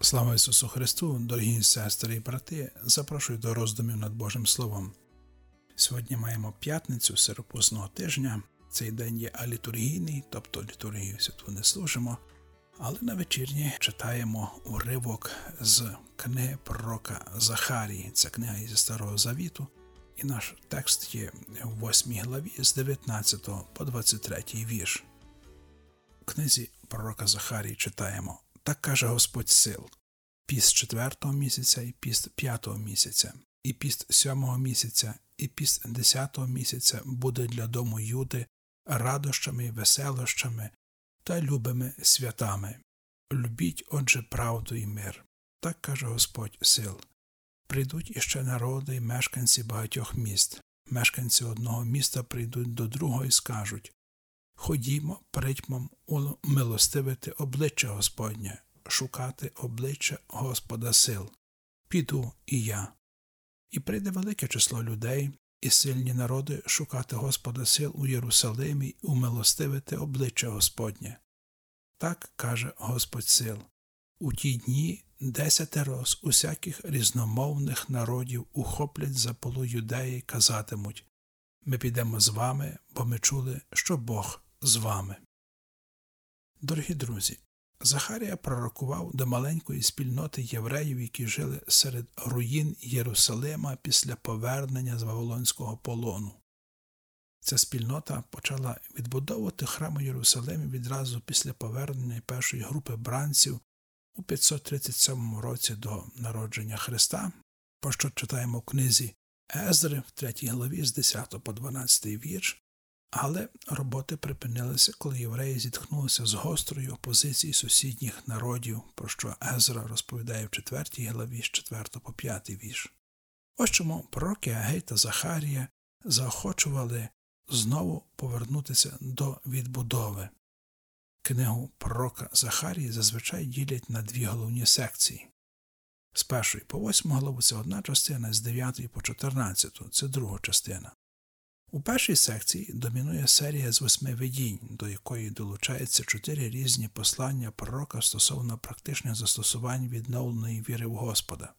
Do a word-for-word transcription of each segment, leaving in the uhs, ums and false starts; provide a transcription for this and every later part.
Слава Ісусу Христу, дорогі сестри і брати, запрошую до роздумів над Божим Словом. Сьогодні маємо п'ятницю сиропосного тижня. Цей день є алітургійний, тобто літургію святу не служимо, але на вечірні читаємо уривок з книги пророка Захарії. Це книга із Старого Завіту, і наш текст є в восьмій главі з дев'ятнадцятого по двадцять третій вірш. У книзі пророка Захарії читаємо: «Так каже Господь сил, піст четвертого місяця і піст п'ятого місяця, і піст сьомого місяця, і піст десятого місяця буде для дому Юди радощами, веселощами та любими святами. Любіть, отже, правду і мир. Так каже Господь сил. Прийдуть іще народи і мешканці багатьох міст. Мешканці одного міста прийдуть до другого і скажуть: ходімо, притьмом умилостивити обличчя Господнє, шукати обличчя Господа сил. Піду і я. І прийде велике число людей і сильні народи шукати Господа сил у Єрусалимі і умилостивити обличчя Господнє. Так каже Господь сил. У ті дні десятеро з усяких різномовних народів ухоплять за полу Юдеї й казатимуть: ми підемо з вами, бо ми чули, що Бог з вами». Дорогі друзі, Захарія пророкував до маленької спільноти євреїв, які жили серед руїн Єрусалима після повернення з Вавилонського полону. Ця спільнота почала відбудовувати храм у Єрусалимі відразу після повернення першої групи бранців у п'ятсот тридцять сьомому році до народження Христа, про що читаємо в книзі Ездри в третій главі з десятого по дванадцятий вірш, але роботи припинилися, коли євреї зіткнулися з гострою опозицією сусідніх народів, про що Езра розповідає в четвертій главі з четвертого по п'ятий вірш. Ось чому пророки Агей та Захарія заохочували знову повернутися до відбудови. Книгу пророка Захарії зазвичай ділять на дві головні секції. З першої по восьму главу – це одна частина, з дев'ятої по чотирнадцяту – це друга частина. У першій секції домінує серія з восьми видінь, до якої долучаються чотири різні послання пророка стосовно практичних застосувань відновленої віри в Господа.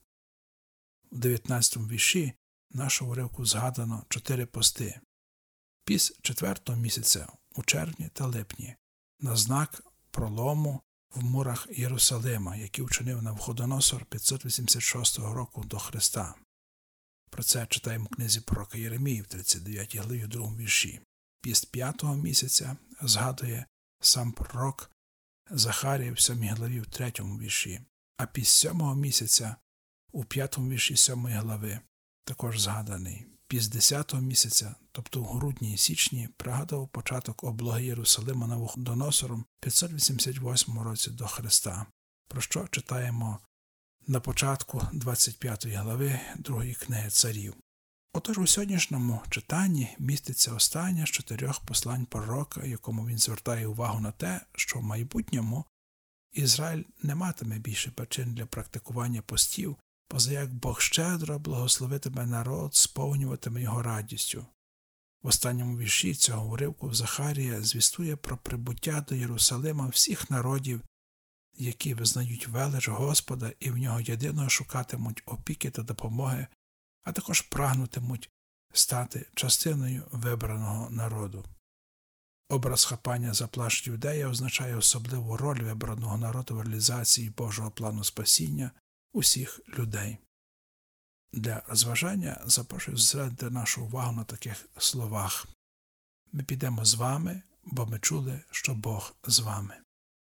У дев'ятнадцятому вірші нашого уривку згадано чотири пости. Піст четвертого місяця у червні та липні на знак пролому в мурах Єрусалима, який вчинив Навуходоносор п'ятсот вісімдесят шостого року до Христа. Про це читаємо в книзі пророка Єремії в тридцять дев'ятій главі в другому вірші. Піст п'ятого місяця згадує сам пророк Захарія в сьомій главі в третьому вірші, а піст сьомого місяця у п'ятому вірші сьомої глави також згаданий. Піст десятого місяця, тобто в грудні і січні, пригадував початок облоги Єрусалима Навуходоносором в п'ятсот вісімдесят восьмому році до Христа, про що читаємо на початку двадцять п'ятої глави другої книги царів. Отож у сьогоднішньому читанні міститься останнє з чотирьох послань пророка, якому він звертає увагу на те, що в майбутньому Ізраїль не матиме більше причин для практикування постів, поза як Бог щедро благословитиме народ, сповнюватиме його радістю. В останньому вірші цього уривку Захарія звістує про прибуття до Єрусалима всіх народів, які визнають велич Господа і в нього єдиного шукатимуть опіки та допомоги, а також прагнутимуть стати частиною вибраного народу. Образ хапання за плащ Юдея означає особливу роль вибраного народу в реалізації Божого плану спасіння усіх людей. Для розважання запрошую зосередити нашу увагу на таких словах: ми підемо з вами, бо ми чули, що Бог з вами.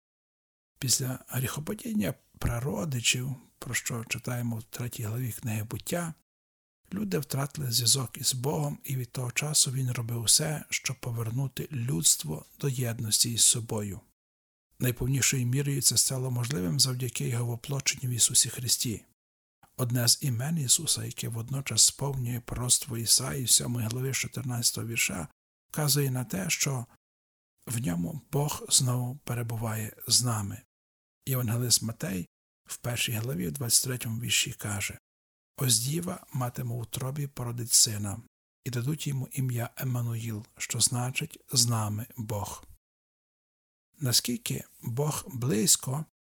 Після гріхопадіння прародичів, про що читаємо в третій главі книги Буття, люди втратили зв'язок із Богом, і від того часу він робив все, щоб повернути людство до єдності із собою. Найповнішою мірою це стало можливим завдяки його воплоченню в Ісусі Христі. Одне з імен Ісуса, яке водночас сповнює пророцтво Ісаї в сьомій главі чотирнадцятого вірша, вказує на те, що в ньому Бог знову перебуває з нами. Євангелист Матей в першій главі в двадцять третьому вірші каже: «Ось діва матиме в утробі породить сина, і дадуть йому ім'я Еммануїл, що значить «з нами Бог». Наскільки Бог близько,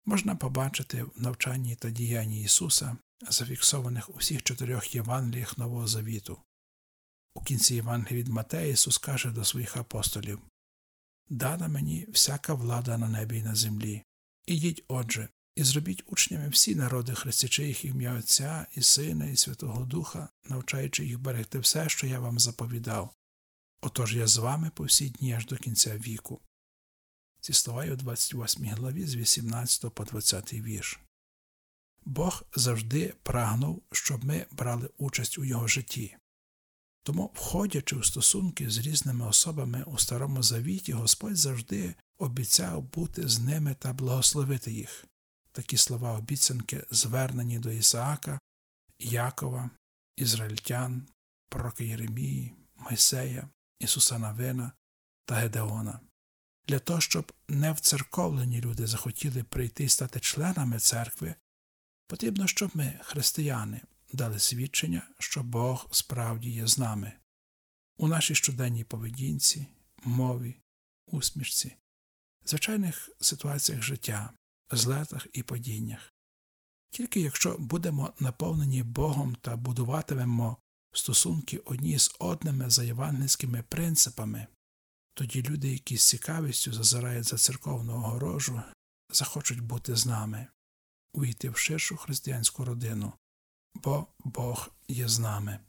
можна побачити в навчанні та діянні Ісуса, зафіксованих у всіх чотирьох Євангеліях Нового Завіту. У кінці Євангелія від Матея Ісус каже до своїх апостолів: «Дана мені всяка влада на небі і на землі. Ідіть, отже, і зробіть учнями всі народи, хрестячи їх ім'я Отця і Сина і Святого Духа, навчаючи їх берегти все, що я вам заповідав. Отож я з вами по всі дні аж до кінця віку». Ці слова є у двадцять восьмій главі з вісімнадцятого по двадцятий вірш. Бог завжди прагнув, щоб ми брали участь у Його житті. Тому, входячи у стосунки з різними особами у Старому Завіті, Господь завжди обіцяв бути з ними та благословити їх. Такі слова обіцянки звернені до Ісаака, Якова, ізраїльтян, пророка Єремії, Мойсея, Ісуса Навина та Гедеона. Для того, щоб невцерковлені люди захотіли прийти і стати членами церкви, потрібно, щоб ми, християни, дали свідчення, що Бог справді є з нами. У нашій щоденній поведінці, мові, усмішці, звичайних ситуаціях життя, злетах і падіннях. Тільки якщо будемо наповнені Богом та будуватимемо стосунки одні з одними за євангельськими принципами, тоді люди, які з цікавістю зазирають за церковну огорожу, захочуть бути з нами, увійти в ширшу християнську родину, бо Бог є з нами.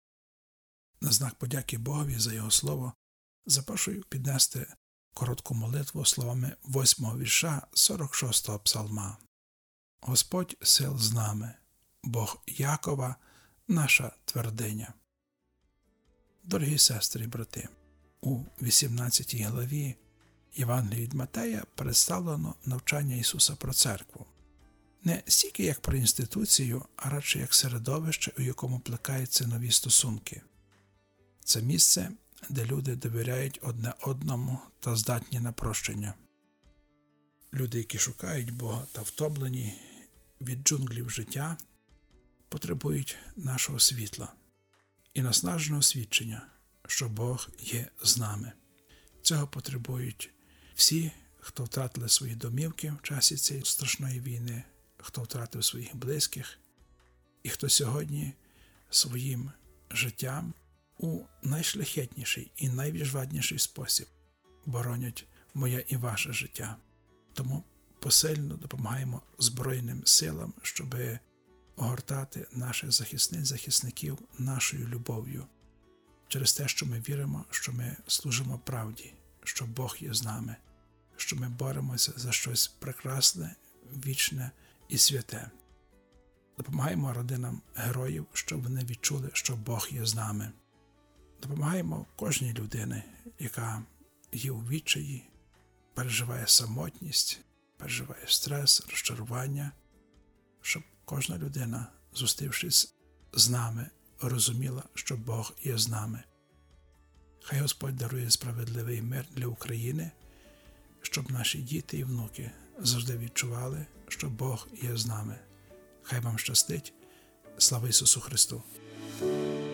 На знак подяки Богові за Його слово запрошую піднести коротку молитву словами восьмого вірша сорок шостого псалма. «Господь сил з нами, Бог Якова – наша твердиня». Дорогі сестри і брати, у вісімнадцятій главі Євангелія від Матея представлено навчання Ісуса про церкву. Не стільки як про інституцію, а радше як середовище, у якому плекаються нові стосунки. Це місце, де люди довіряють одне одному та здатні на прощення. Люди, які шукають Бога та втомлені від джунглів життя, потребують нашого світла і наснаженого свідчення, що Бог є з нами. Цього потребують всі, хто втратили свої домівки в часі цієї страшної війни, хто втратив своїх близьких і хто сьогодні своїм життям у найшляхетніший і найвіжвадніший спосіб боронять моє і ваше життя. Тому посильно допомагаємо Збройним силам, щоб огортати наших захисниць, захисників нашою любов'ю. Через те, що ми віримо, що ми служимо правді, що Бог є з нами, що ми боремося за щось прекрасне, вічне і святе. Допомагаємо родинам героїв, щоб вони відчули, що Бог є з нами. Допомагаємо кожній людині, яка є у відчаї, переживає самотність, переживає стрес, розчарування, щоб кожна людина, зустрівшись з нами, розуміла, що Бог є з нами. Хай Господь дарує справедливий мир для України, щоб наші діти і внуки завжди відчували, що Бог є з нами. Хай вам щастить. Слава Ісусу Христу!